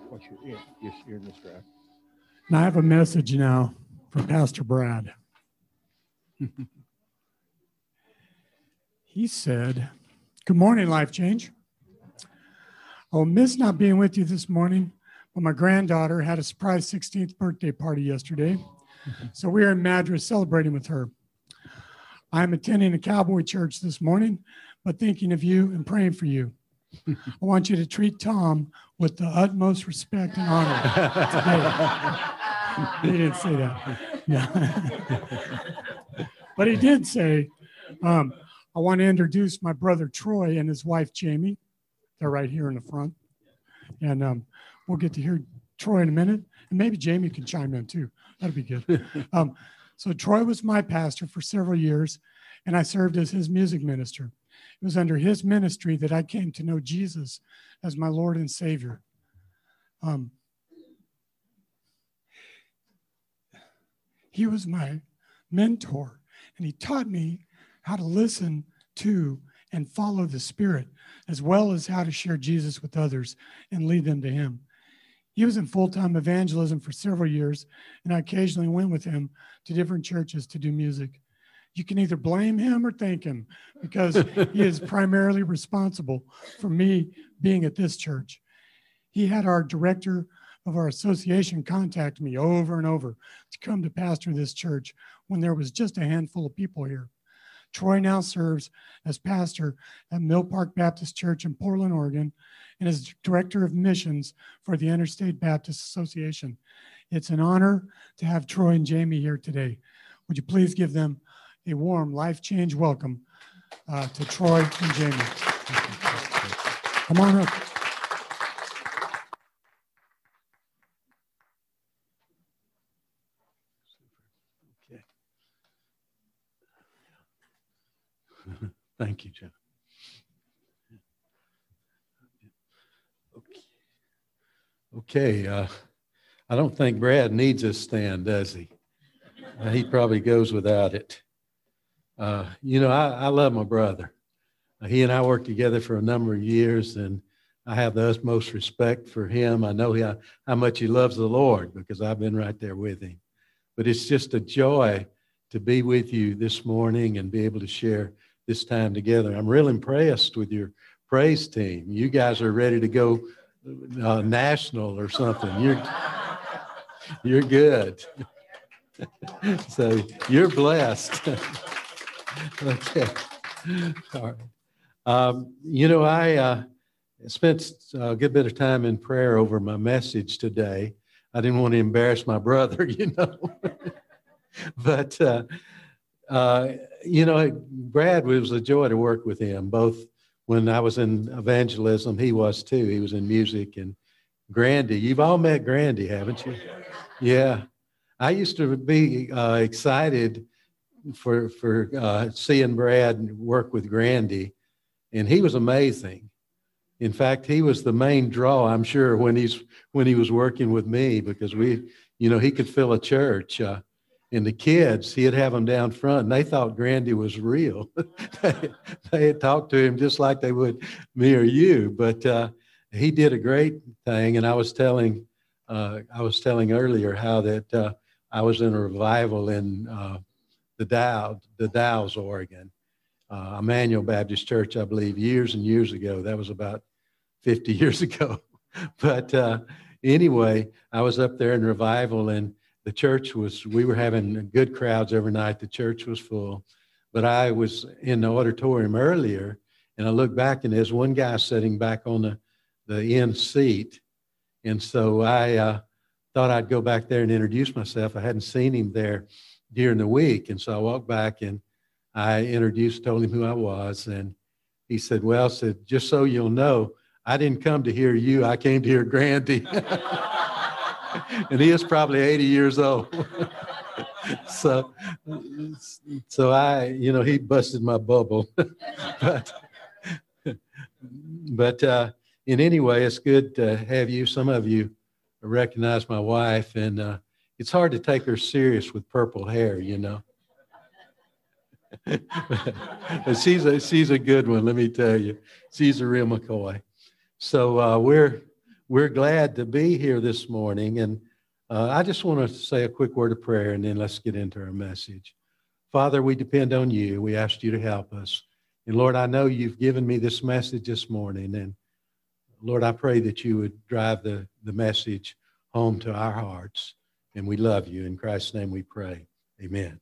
what you're in this drive. And I have a message now from Pastor Brad. He said, "Good morning, Life Change. I'll miss not being with you this morning, but my granddaughter had a surprise 16th birthday party yesterday, so we are in Madras celebrating with her. I'm attending a cowboy church this morning, but thinking of you and praying for you. I want you to treat Tom with the utmost respect and honor today." He didn't say that. Yeah. But he did say, I want to introduce my brother Troy and his wife Jamie. They're right here in the front. And we'll get to hear Troy in a minute. And maybe Jamie can chime in too. That'd be good. So Troy was my pastor for several years, and I served as his music minister. It was under his ministry that I came to know Jesus as my Lord and Savior. He was my mentor, and he taught me how to listen to and follow the Spirit, as well as how to share Jesus with others and lead them to him. He was in full-time evangelism for several years, and I occasionally went with him to different churches to do music. You can either blame him or thank him, because he is primarily responsible for me being at this church. He had our director of our association contact me over and over to come to pastor this church when there was just a handful of people here. Troy now serves as pastor at Mill Park Baptist Church in Portland, Oregon, and is director of missions for the Interstate Baptist Association. It's an honor to have Troy and Jamie here today. Would you please give them a warm Life Change welcome to Troy and Jamie. Come on up. Okay. Thank you, Jeff. Okay. I don't think Brad needs a stand, does he? He probably goes without it. I love my brother. He and I worked together for a number of years, and I have the utmost respect for him. I know how much he loves the Lord because I've been right there with him. But it's just a joy to be with you this morning and be able to share this time together. I'm real impressed with your praise team. You guys are ready to go national or something. You're good. So you're blessed. Okay. All right. I spent a good bit of time in prayer over my message today. I didn't want to embarrass my brother, But, Brad, it was a joy to work with him, both when I was in evangelism, he was too. He was in music. And Grandy, you've all met Grandy, haven't you? Yeah. I used to be excited for seeing Brad work with Grandy, and he was amazing. In fact, he was the main draw, I'm sure, when he was working with me, because he could fill a church. And the kids, he'd have them down front, and they thought Grandy was real. They had talked to him just like they would me or you, but he did a great thing. And I was telling earlier how that I was in a revival in the Dalles, Oregon, Emmanuel Baptist Church, I believe, years and years ago. That was about 50 years ago. But anyway, I was up there in revival, and the church we were having good crowds every night. The church was full. But I was in the auditorium earlier, and I looked back, and there's one guy sitting back on the end seat. And so I thought I'd go back there and introduce myself. I hadn't seen him there during the week. And so I walked back, and I told him who I was. And he said, just so you'll know, I didn't come to hear you. I came to hear Grandy. And he is probably 80 years old. So he busted my bubble. But in any way, it's good to have you. Some of you recognize my wife, and it's hard to take her serious with purple hair, But she's a good one, let me tell you. She's a real McCoy. So we're we're glad to be here this morning. And I just want to say a quick word of prayer, and then let's get into our message. Father, we depend on you. We ask you to help us. And Lord, I know you've given me this message this morning. And Lord, I pray that you would drive the message home to our hearts. And we love you. In Christ's name we pray. Amen.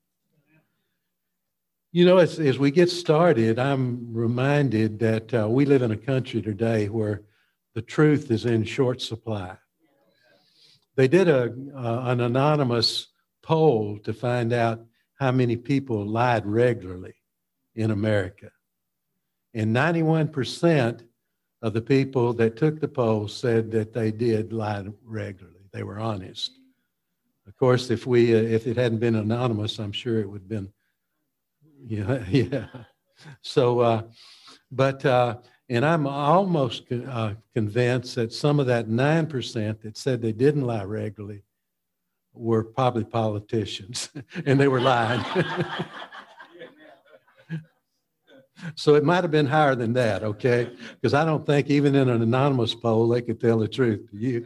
You know, as we get started, I'm reminded that we live in a country today where the truth is in short supply. They did an anonymous poll to find out how many people lied regularly in America. And 91% of the people that took the poll said that they did lie regularly. They were honest. Of course, if it hadn't been anonymous, I'm sure it would have been, yeah. So, and I'm almost convinced that some of that 9% that said they didn't lie regularly were probably politicians, and they were lying. So it might have been higher than that, okay? Because I don't think even in an anonymous poll they could tell the truth to you.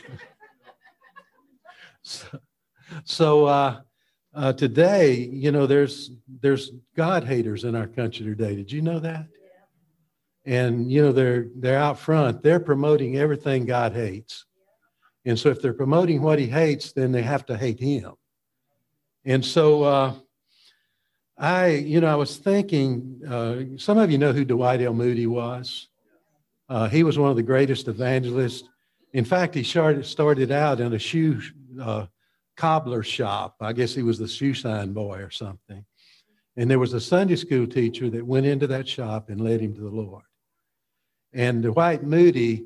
So today, you know, there's God haters in our country today. Did you know that? And you know, they're out front. They're promoting everything God hates. And so if they're promoting what he hates, then they have to hate him. And so I was thinking, some of you know who Dwight L. Moody was. He was one of the greatest evangelists. In fact, he started out in a shoe cobbler shop. I guess he was the shoe shine boy or something. And there was a Sunday school teacher that went into that shop and led him to the Lord. And Dwight Moody,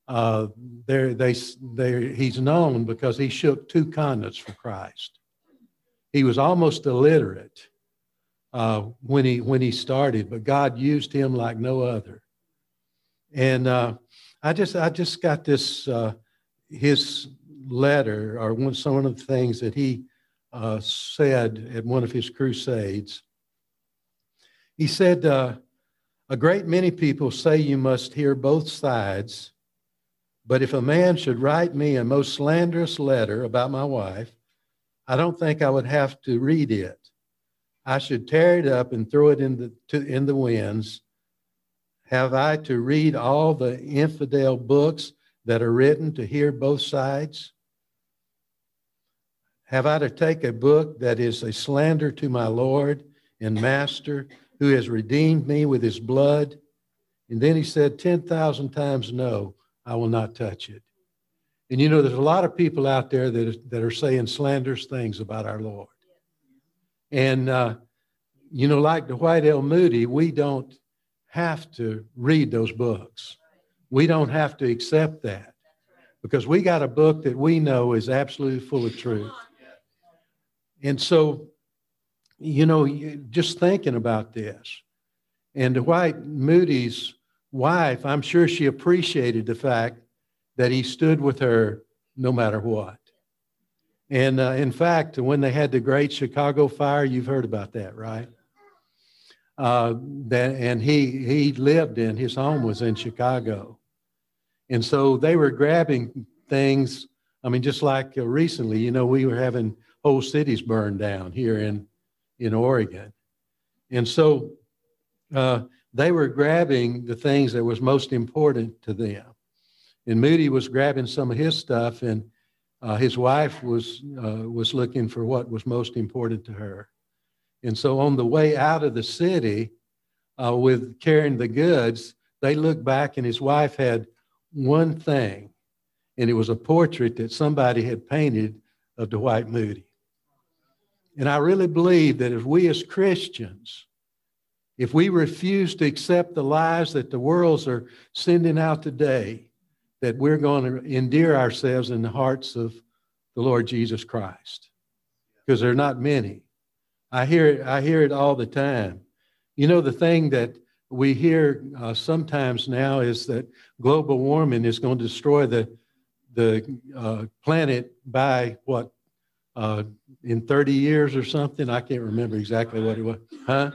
he's known because he shook 2 continents for Christ. He was almost illiterate when he started, but God used him like no other. And I just got this his letter, or some of the things that he said at one of his crusades. He said, a great many people say you must hear both sides, but if a man should write me a most slanderous letter about my wife, I don't think I would have to read it. I should tear it up and throw it in the winds. Have I to read all the infidel books that are written to hear both sides? Have I to take a book that is a slander to my Lord and Master, who has redeemed me with his blood? And then he said 10,000 times, no, I will not touch it. And you know, there's a lot of people out there that are saying slanderous things about our Lord. And, you know, like Dwight L. Moody, we don't have to read those books. We don't have to accept that, because we got a book that we know is absolutely full of truth. And so, you know, just thinking about this, and Dwight Moody's wife, I'm sure she appreciated the fact that he stood with her no matter what. And in fact, when they had the great Chicago fire, you've heard about that, right? And he lived in, his home was in Chicago. And so they were grabbing things. I mean, just like recently, you know, we were having whole cities burned down here in Oregon. And so they were grabbing the things that was most important to them. And Moody was grabbing some of his stuff, and his wife was looking for what was most important to her. And so on the way out of the city with carrying the goods, they looked back, and his wife had one thing, and it was a portrait that somebody had painted of Dwight Moody. And I really believe that if we as Christians, if we refuse to accept the lies that the worlds are sending out today, that we're going to endear ourselves in the hearts of the Lord Jesus Christ, because there are not many. I hear it all the time. You know, the thing that we hear sometimes now is that global warming is going to destroy the planet by what, in 30 years or something? I can't remember exactly what it was. Huh?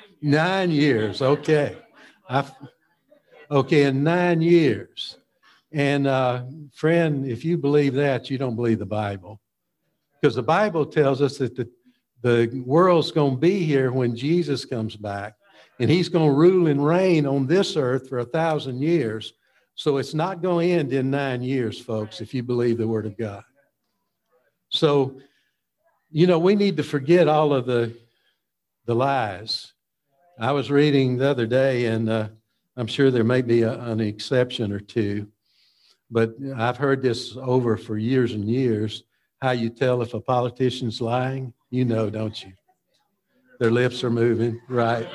9 years. Okay. Okay, in 9 years. And friend, if you believe that, you don't believe the Bible. Because the Bible tells us that the world's going to be here when Jesus comes back. And he's going to rule and reign on this earth for 1,000 years. So it's not going to end in 9 years, folks, if you believe the word of God. So, you know, we need to forget all of the lies. I was reading the other day, and I'm sure there may be an exception or two, but I've heard this over for years and years, how you tell if a politician's lying. You know, don't you? Their lips are moving, right?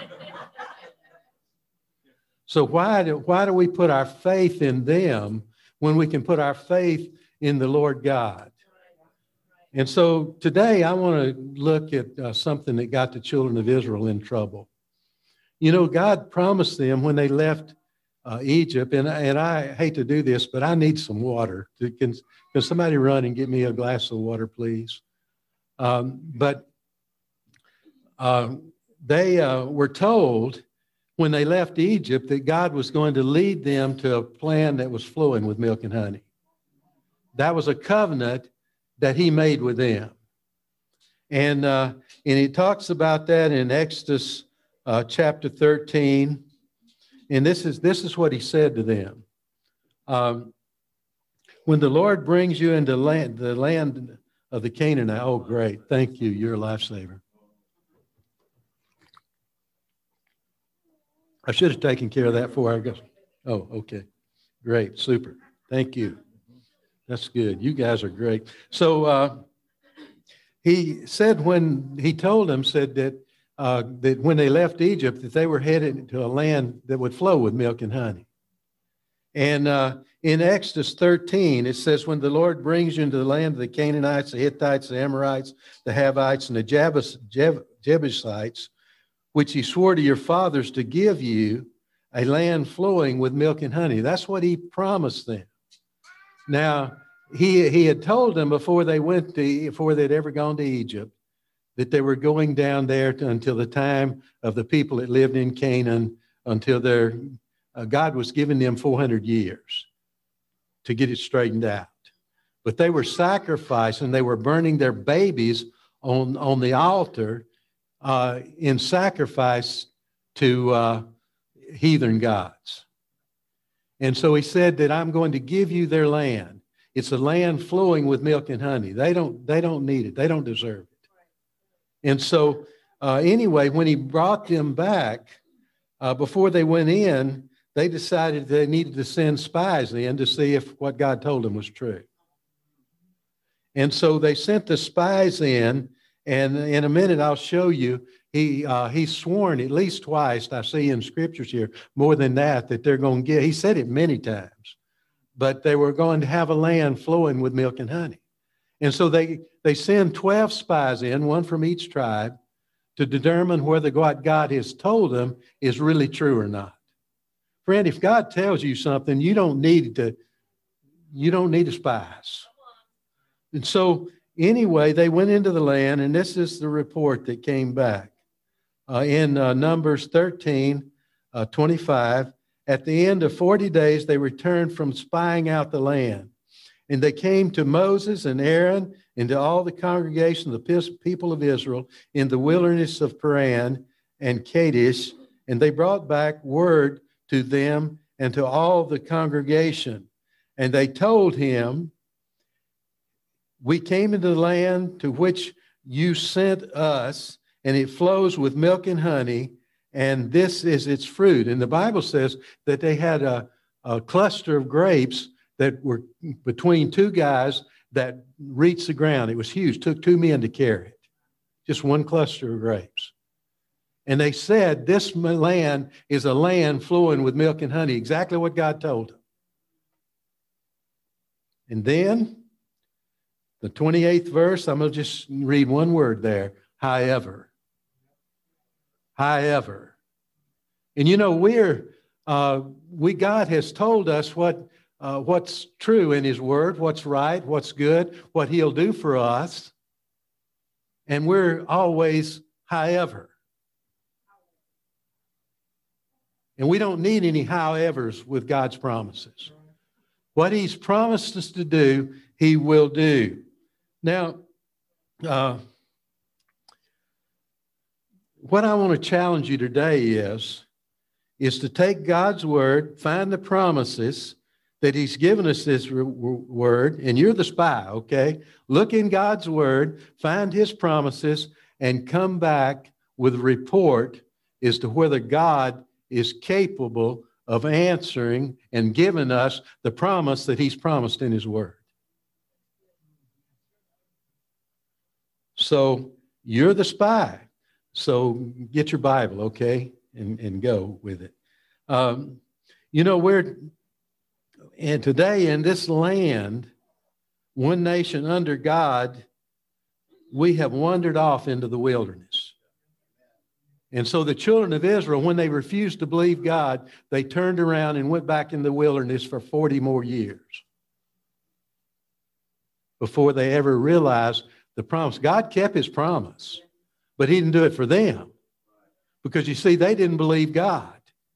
So why do we put our faith in them when we can put our faith in the Lord God? And so today I want to look at something that got the children of Israel in trouble. You know, God promised them when they left Egypt, and I hate to do this, but I need some water. Can somebody run and get me a glass of water, please? But they were told when they left Egypt that God was going to lead them to a land that was flowing with milk and honey. That was a covenant that he made with them. And he talks about that in Exodus chapter 13. And this is what he said to them. When the Lord brings you into the land of the Canaanite, oh, great. Thank you. You're a lifesaver. I should have taken care of that before I go. Oh, okay. Great. Super. Thank you. That's good. You guys are great. So he said when he told them, said that when they left Egypt, that they were headed to a land that would flow with milk and honey. And in Exodus 13, it says, when the Lord brings you into the land of the Canaanites, the Hittites, the Amorites, the Havites, and the Jebusites, which he swore to your fathers to give you, a land flowing with milk and honey. That's what he promised them. Now, he had told them before they'd ever gone to Egypt that they were going down there until the time of the people that lived in Canaan, until God was giving them 400 years to get it straightened out. But they were sacrificing, they were burning their babies on the altar in sacrifice to heathen gods. And so he said that I'm going to give you their land. It's a land flowing with milk and honey. They don't need it. They don't deserve it. And so anyway, when he brought them back, before they went in, they decided they needed to send spies in to see if what God told them was true. And so they sent the spies in, and in a minute I'll show you, he's sworn at least twice, I see in scriptures here, more than that they're going to get. He said it many times, but they were going to have a land flowing with milk and honey. And so they send 12 spies in, one from each tribe, to determine whether what God has told them is really true or not. Friend, if God tells you something, you don't need a spies. And so anyway, they went into the land, and this is the report that came back. In Numbers 13, 25, at the end of 40 days, they returned from spying out the land. And they came to Moses and Aaron and to all the congregation of the people of Israel in the wilderness of Paran and Kadesh, and they brought back word to them and to all the congregation. And they told him, we came into the land to which you sent us, and it flows with milk and honey, and this is its fruit. And the Bible says that they had a cluster of grapes that were between two guys that reached the ground. It was huge. Took 2 men to carry it. Just one cluster of grapes. And they said this land is a land flowing with milk and honey, exactly what God told them. And then the 28th verse, I'm going to just read one word there. However. However. And you know, God has told us what's true in his word, what's right, what's good, what he'll do for us. And we're always however. And we don't need any howevers with God's promises. What he's promised us to do, he will do. Now, what I want to challenge you today is to take God's word, find the promises that he's given us this word, and you're the spy, okay? Look in God's word, find his promises, and come back with a report as to whether God is capable of answering and giving us the promise that he's promised in his word. So you're the spy. So get your Bible, okay, and go with it. And today in this land, one nation under God, we have wandered off into the wilderness. And so the children of Israel, when they refused to believe God, they turned around and went back in the wilderness for 40 more years before they ever realized the promise. God kept his promise, but he didn't do it for them because, you see, they didn't believe God.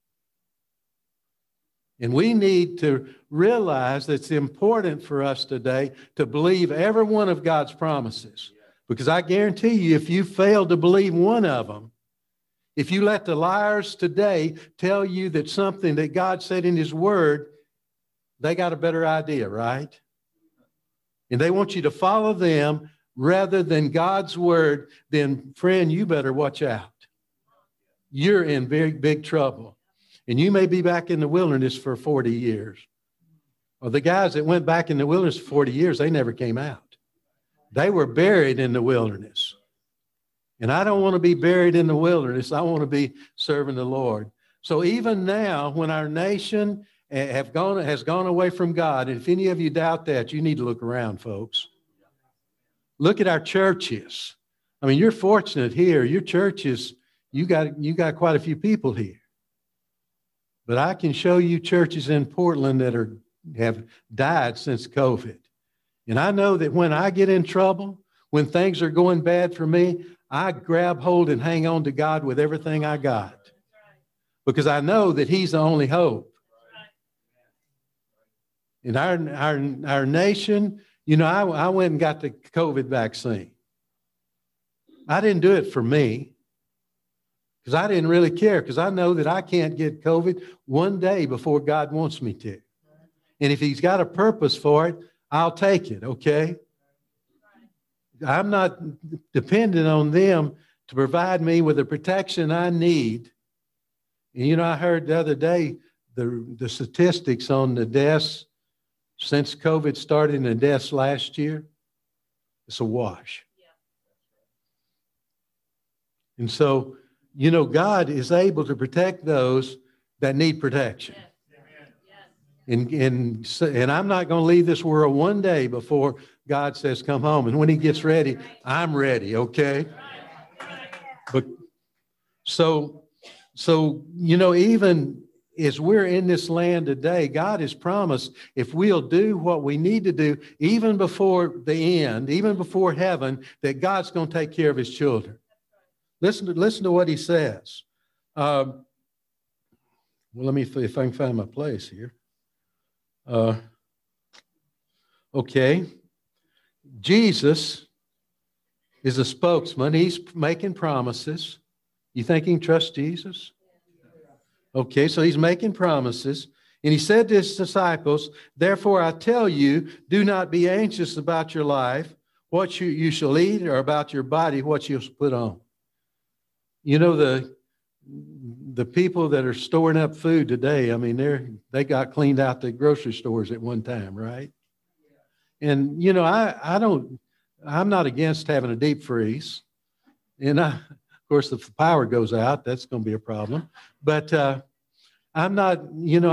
And we need to realize that it's important for us today to believe every one of God's promises. Because I guarantee you, if you fail to believe one of them, if you let the liars today tell you that something that God said in his word, they got a better idea, right? And they want you to follow them rather than God's word, then, friend, you better watch out. You're in very big trouble. And you may be back in the wilderness for 40 years. Well, the guys that went back in the wilderness for 40 years, they never came out. They were buried in the wilderness. And I don't want to be buried in the wilderness. I want to be serving the Lord. So even now, when our nation has gone away from God, and if any of you doubt that, you need to look around, folks. Look at our churches. I mean, you're fortunate here. Your churches, you got quite a few people here. But I can show you churches in Portland that have died since COVID. And I know that when I get in trouble, when things are going bad for me, I grab hold and hang on to God with everything I got. Because I know that he's the only hope. In our nation, I went and got the COVID vaccine. I didn't do it for me. Because I didn't really care, because I know that I can't get COVID one day before God wants me to. And if he's got a purpose for it, I'll take it, okay? I'm not dependent on them to provide me with the protection I need. And I heard the other day the statistics on the deaths since COVID started and the deaths last year. It's a wash. And so, God is able to protect those that need protection. And I'm not going to leave this world one day before God says, come home. And when he gets ready, I'm ready, okay? But so even as we're in this land today, God has promised if we'll do what we need to do, even before the end, even before heaven, that God's going to take care of his children. Listen to what he says. Well, let me, if I can find my place here. Okay. Jesus is a spokesman. He's making promises. You think he can trust Jesus? Okay, so he's making promises. And he said to his disciples, therefore I tell you, do not be anxious about your life, what you shall eat, or about your body, what you'll put on. The people that are storing up food today, I mean, they got cleaned out the grocery stores at one time, right? And, I'm not against having a deep freeze. And of course, if the power goes out, that's going to be a problem. But I'm not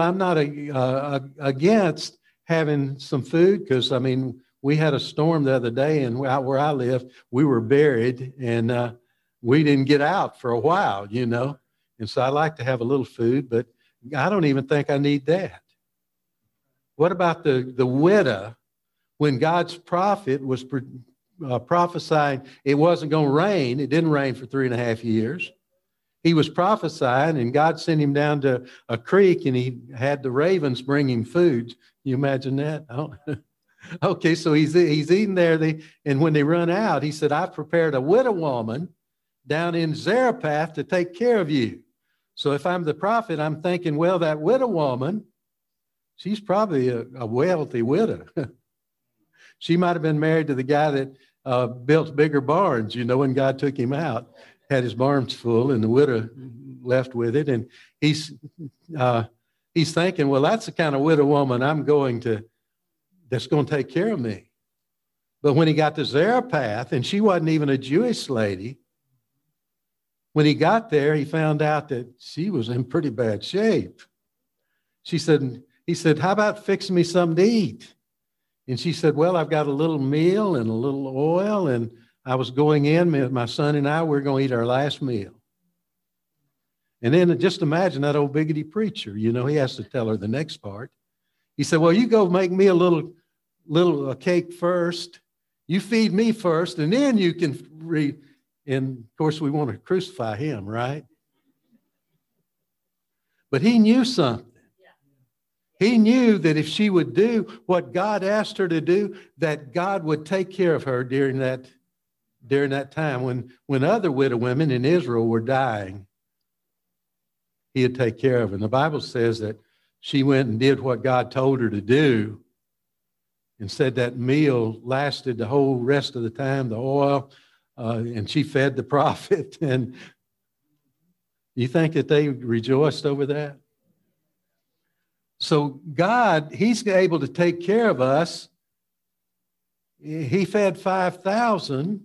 against having some food because, I mean, we had a storm the other day and out where I live, we were buried and we didn't get out for a while, And so I like to have a little food, but I don't even think I need that. What about the widow when God's prophet was prophesying it wasn't going to rain? It didn't rain for 3.5 years. He was prophesying and God sent him down to a creek and he had the ravens bring him food You imagine that? I don't, okay, so he's eating there. And when they run out, he said, I've prepared a widow woman down in Zarephath to take care of you. So if I'm the prophet, I'm thinking, well, that widow woman, she's probably a wealthy widow. She might have been married to the guy that built bigger barns, when God took him out, had his barns full, and the widow left with it. And he's thinking, well, that's the kind of widow woman that's going to take care of me. But when he got to Zarephath, and she wasn't even a Jewish lady, when he got there, he found out that she was in pretty bad shape. He said, how about fixing me something to eat? And she said, well, I've got a little meal and a little oil, and I was going in, my son and I, we're going to eat our last meal. And then just imagine that old biggity preacher, he has to tell her the next part. He said, well, you go make me a little cake first. You feed me first, and then you can read. And of course, we want to crucify him, right? But he knew something. He knew that if she would do what God asked her to do, that God would take care of her during that time when other widow women in Israel were dying. He'd take care of her. And the Bible says that she went and did what God told her to do, and said that meal lasted the whole rest of the time, the oil, and she fed the prophet. And you think that they rejoiced over that? So God, he's able to take care of us. He fed 5,000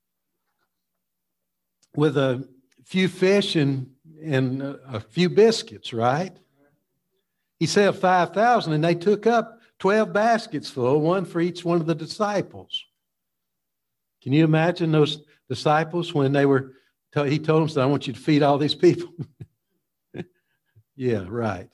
with a few fish and a few biscuits, right? He said 5,000, and they took up 12 baskets full, one for each one of the disciples. Can you imagine those disciples when he told them, I want you to feed all these people? Yeah, right.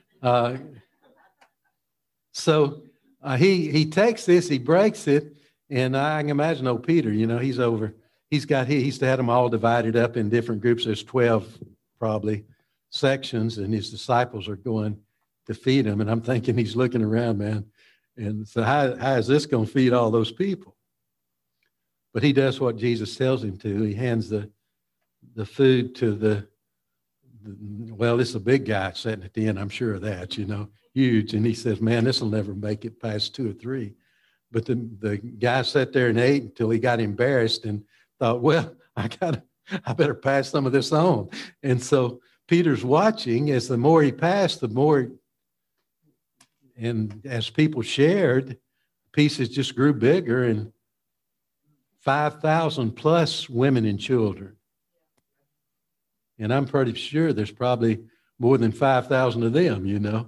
So he takes this, he breaks it, and I can imagine old Peter, he's over. He used to have them all divided up in different groups. There's 12 probably sections, and his disciples are going to feed him. And I'm thinking he's looking around, man. And so how is this going to feed all those people? But he does what Jesus tells him to. He hands the food to well, this is a big guy sitting at the end, I'm sure of that, huge. And he says, man, this will never make it past 2 or 3. But the guy sat there and ate until he got embarrassed and thought, well, I better pass some of this on. And so Peter's watching. As the more he passed, the more, and as people shared, pieces just grew bigger, and 5,000 plus women and children. And I'm pretty sure there's probably more than 5,000 of them,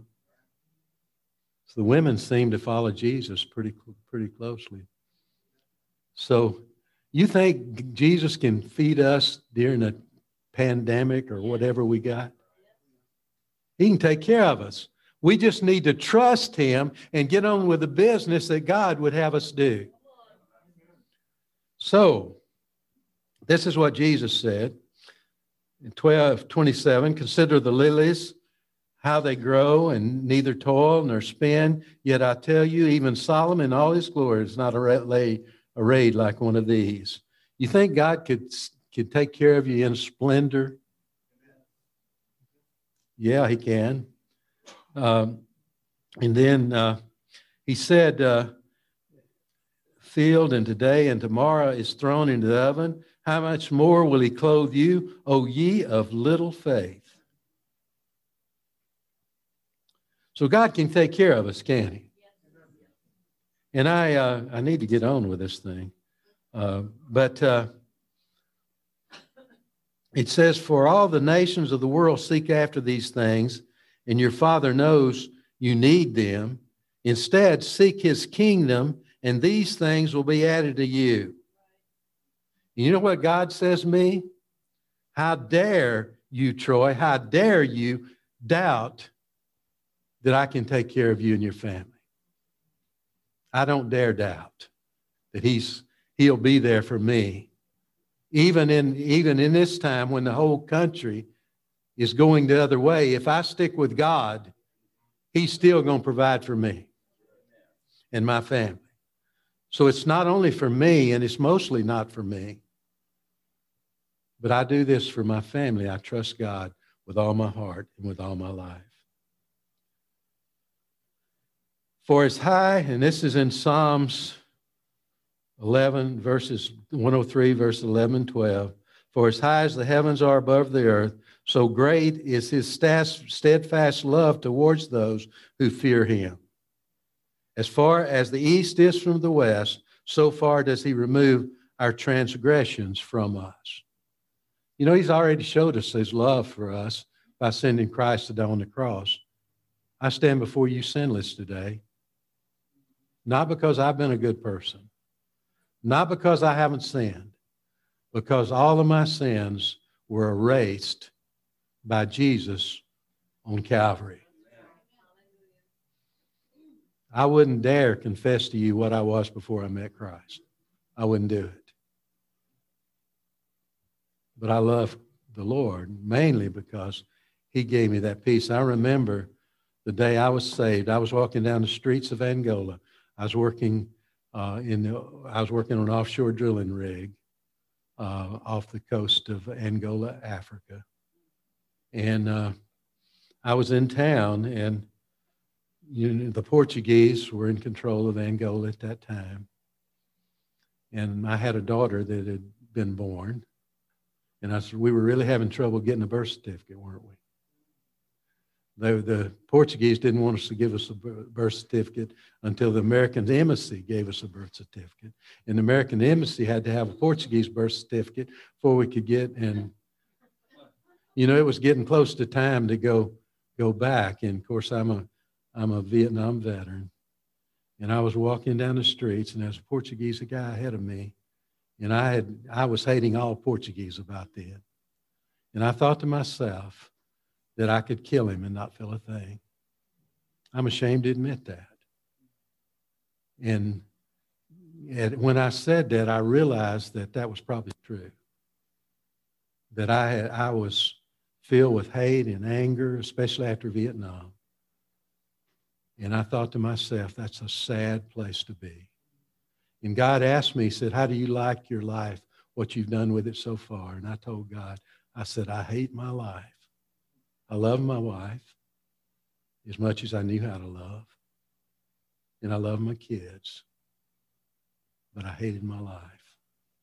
So the women seem to follow Jesus pretty closely. So you think Jesus can feed us during a pandemic or whatever we got? He can take care of us. We just need to trust him and get on with the business that God would have us do. So this is what Jesus said. In 12:27, consider the lilies, how they grow, and neither toil nor spin. Yet I tell you, even Solomon in all his glory is not arrayed like one of these. You think God could take care of you in splendor? Yeah, he can. And then he said, field and today and tomorrow is thrown into the oven. How much more will he clothe you, O ye of little faith? So God can take care of us, can't he? And I need to get on with this thing. But it says, for all the nations of the world seek after these things, and your Father knows you need them. Instead, seek his kingdom, and these things will be added to you. You know what God says to me? How dare you, Troy, how dare you doubt that I can take care of you and your family? I don't dare doubt that he'll be there for me. Even in this time when the whole country is going the other way, if I stick with God, he's still going to provide for me. and my family. So it's not only for me, and it's mostly not for me, but I do this for my family. I trust God with all my heart and with all my life. For as high, and this is in Psalms 11, verses 103, verse 11 and 12. For as high as the heavens are above the earth, so great is his steadfast love towards those who fear him. As far as the east is from the west, so far does he remove our transgressions from us. You know, he's already showed us his love for us by sending Christ to die on the cross. I stand before you sinless today, not because I've been a good person, not because I haven't sinned, because all of my sins were erased by Jesus on Calvary. I wouldn't dare confess to you what I was before I met Christ. I wouldn't do it. But I love the Lord mainly because he gave me that peace. I remember the day I was saved. I was walking down the streets of Angola. I was working on an offshore drilling rig off the coast of Angola, Africa. And I was in town, and the Portuguese were in control of Angola at that time. And I had a daughter that had been born. And I said, we were really having trouble getting a birth certificate, weren't we? The Portuguese didn't want us to give us a birth certificate until the American embassy gave us a birth certificate. And the American embassy had to have a Portuguese birth certificate before we could get, and it was getting close to time to go back. And of course, I'm a Vietnam veteran. And I was walking down the streets, and there was a Portuguese guy ahead of me. And I was hating all Portuguese about then. And I thought to myself that I could kill him and not feel a thing. I'm ashamed to admit that. And when I said that, I realized that that was probably true. That I was filled with hate and anger, especially after Vietnam. And I thought to myself, that's a sad place to be. And God asked me, he said, how do you like your life, what you've done with it so far? And I told God, I said, I hate my life. I love my wife as much as I knew how to love. And I love my kids. But I hated my life.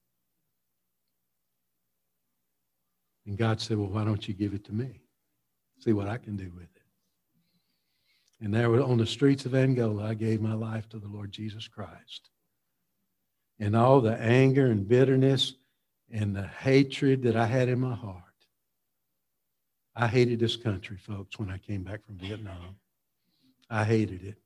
And God said, well, why don't you give it to me? See what I can do with it. And there on the streets of Angola, I gave my life to the Lord Jesus Christ. And all the anger and bitterness and the hatred that I had in my heart. I hated this country, folks, when I came back from Vietnam. I hated it.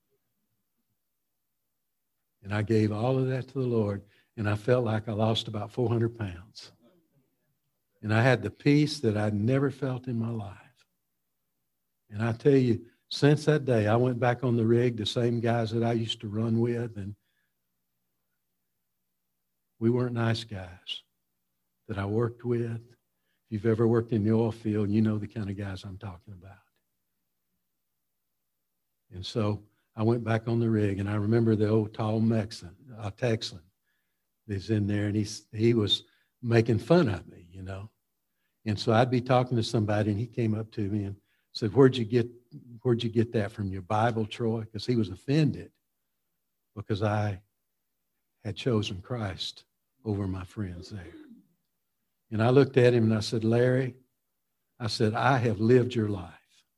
And I gave all of that to the Lord, and I felt like I lost about 400 pounds. And I had the peace that I'd never felt in my life. And I tell you, since that day, I went back on the rig, the same guys that I used to run with, and we weren't nice guys that I worked with. If you've ever worked in the oil field, you know the kind of guys I'm talking about. And so I went back on the rig, and I remember the old tall Texan that's in there, and he was making fun of me, And so I'd be talking to somebody, and he came up to me and said, where'd you get that from, your Bible, Troy? Because he was offended because I had chosen Christ over my friends there. And I looked at him and I said, Larry, I said, I have lived your life.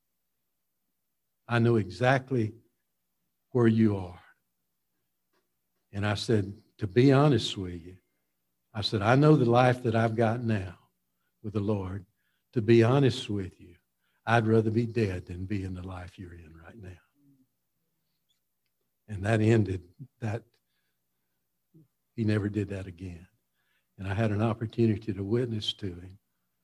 I know exactly where you are. And I said, to be honest with you, I said, I know the life that I've got now with the Lord. To be honest with you, I'd rather be dead than be in the life you're in right now. And that ended that. He never did that again. And I had an opportunity to witness to him.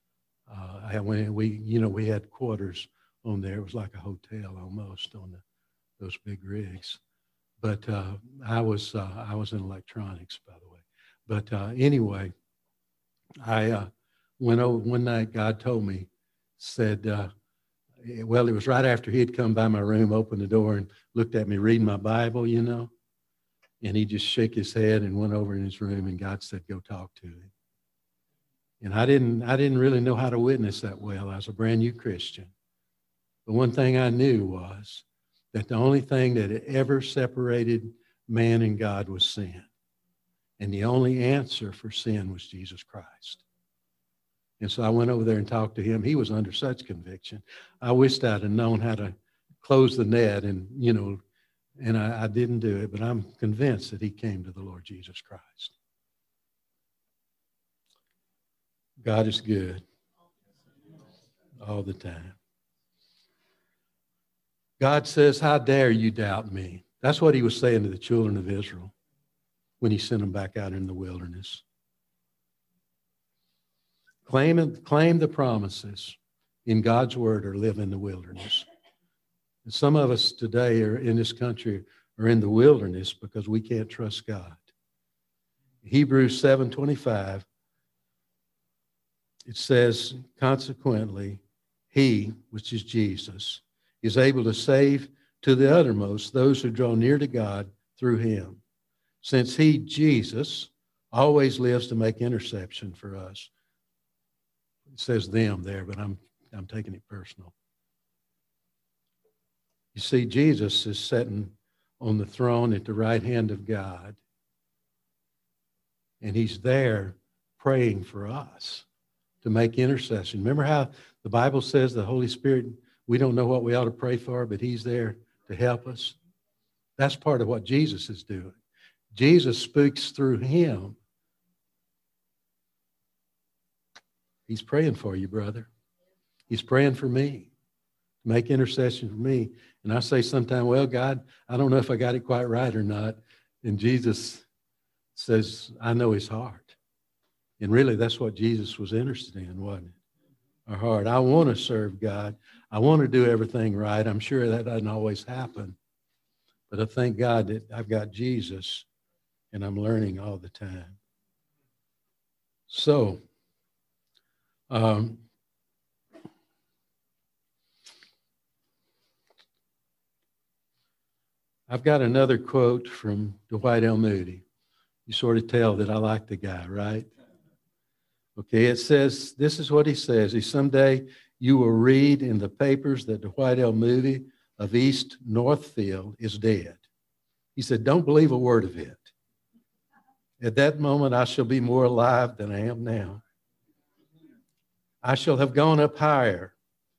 We had quarters on there. It was like a hotel almost on those big rigs. But I was in electronics, by the way. But anyway, I went over one night. God told me, said, Well, it was right after he had come by my room, opened the door, and looked at me reading my Bible, you know. And he just shook his head and went over in his room, and God said, go talk to him. And I didn't really know how to witness that well. I was a brand new Christian. But one thing I knew was that the only thing that had ever separated man and God was sin. And the only answer for sin was Jesus Christ. And so I went over there and talked to him. He was under such conviction. I wished I'd have known how to close the net and, you know, and I didn't do it, but I'm convinced that he came to the Lord Jesus Christ. God is good all the time. God says, how dare you doubt me? That's what he was saying to the children of Israel when he sent them back out in the wilderness. Claim the promises in God's word or live in the wilderness. And some of us today are in this country are in the wilderness because we can't trust God. Hebrews 7:25, it says, consequently, he, which is Jesus, is able to save to the uttermost those who draw near to God through him, since he, Jesus, always lives to make intercession for us. It says them there, but I'm taking it personal. You see, Jesus is sitting on the throne at the right hand of God, and he's there praying for us to make intercession. Remember how the Bible says the Holy Spirit, we don't know what we ought to pray for, but he's there to help us? That's part of what Jesus is doing. Jesus speaks through him. He's praying for you, brother. He's praying for me. Make intercession for me. And I say sometimes, well, God, I don't know if I got it quite right or not. And Jesus says, I know his heart. And really, that's what Jesus was interested in, wasn't it? Our heart. I want to serve God. I want to do everything right. I'm sure that doesn't always happen. But I thank God that I've got Jesus, and I'm learning all the time. So, I've got another quote from Dwight L. Moody. You sort of tell that I like the guy, right? Okay, it says, this is what he says. Someday you will read in the papers that Dwight L. Moody of East Northfield is dead. He said, don't believe a word of it. At that moment, I shall be more alive than I am now. I shall have gone up higher.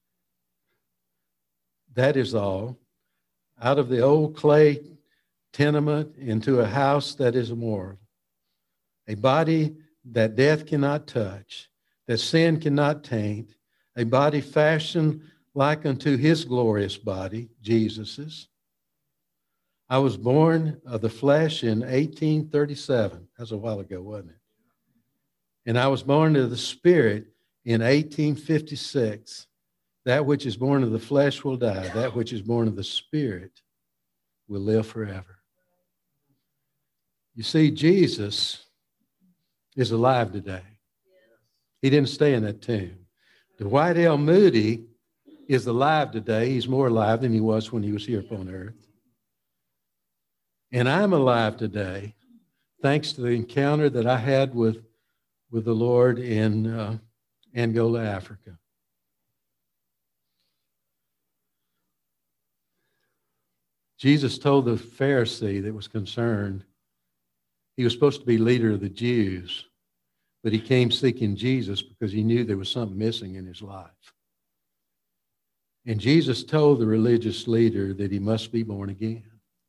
That is all. Out of the old clay tenement into a house that is immortal. A body that death cannot touch, that sin cannot taint, a body fashioned like unto his glorious body, Jesus's. I was born of the flesh in 1837. That's a while ago, wasn't it? And I was born of the Spirit in 1856. That which is born of the flesh will die. That which is born of the Spirit will live forever. You see, Jesus is alive today. He didn't stay in that tomb. Dwight L. Moody is alive today. He's more alive than he was when he was here upon earth. And I'm alive today thanks to the encounter that I had with the Lord in Angola, Africa. Jesus told the Pharisee that was concerned, he was supposed to be leader of the Jews, but he came seeking Jesus because he knew there was something missing in his life. And Jesus told the religious leader that he must be born again.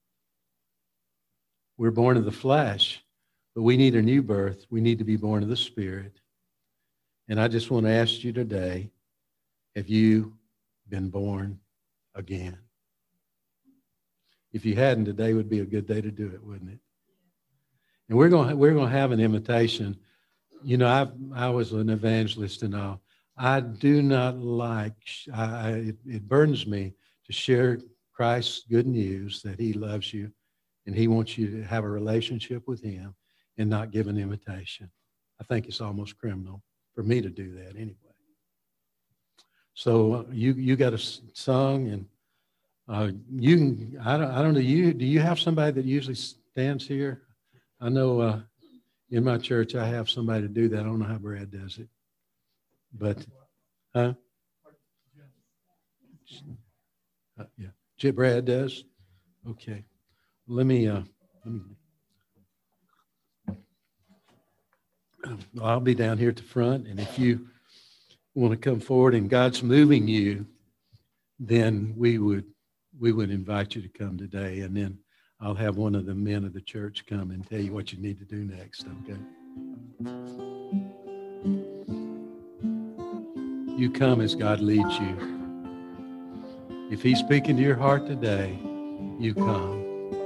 We're born of the flesh, but we need a new birth. We need to be born of the Spirit. And I just want to ask you today, have you been born again? If you hadn't, today would be a good day to do it, wouldn't it? And we're going to have an invitation. You know, I was an evangelist and all. I do not like, it burdens me to share Christ's good news that he loves you and he wants you to have a relationship with him and not give an invitation. I think it's almost criminal for me to do that anyway. So you got a song, and you can. I don't know. Do you have somebody that usually stands here? I know in my church I have somebody to do that. I don't know how Brad does it, but yeah. Brad does. Okay. Let me. I'll be down here at the front, and if you want to come forward and God's moving you, then we would invite you to come today, and then I'll have one of the men of the church come and tell you what you need to do next, okay? You come as God leads you. If he's speaking to your heart today, you come.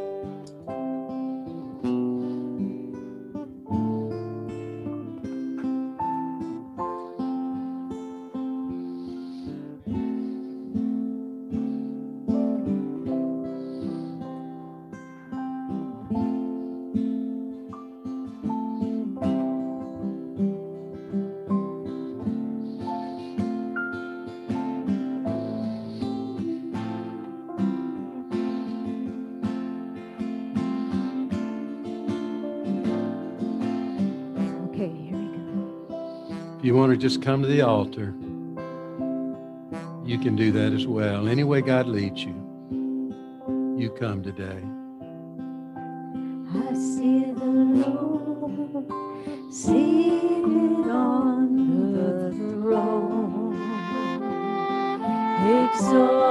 If you want to just come to the altar, you can do that as well. Any way God leads you, you come today. I see the Lord seated on the throne, exalted.